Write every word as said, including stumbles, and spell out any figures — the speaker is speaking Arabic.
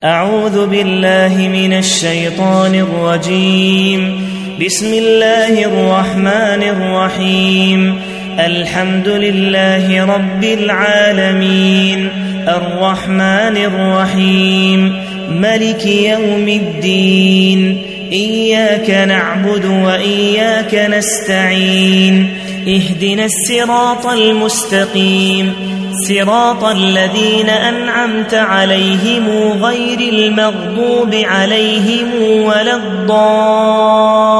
أعوذ بالله من الشيطان الرجيم. بسم الله الرحمن الرحيم. الحمد لله رب العالمين الرحمن الرحيم ملك يوم الدين. إياك نعبد وإياك نستعين. اهدنا الصراط المستقيم صراط الذين أنعمت عليهم غير المغضوب عليهم ولا الضالين.